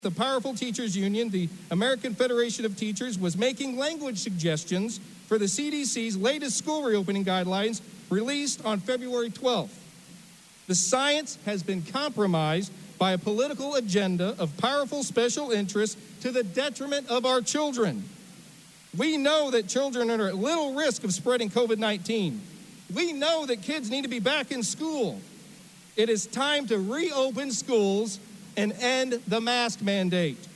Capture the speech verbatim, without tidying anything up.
The Powerful Teachers Union, the American Federation of Teachers, was making language suggestions for the C D C's latest school reopening guidelines released on February twelfth. The science has been compromised by a political agenda of powerful special interests to the detriment of our children. We know that children are at little risk of spreading covid nineteen. We know that kids need to be back in school. It is time to reopen schools and end the mask mandate.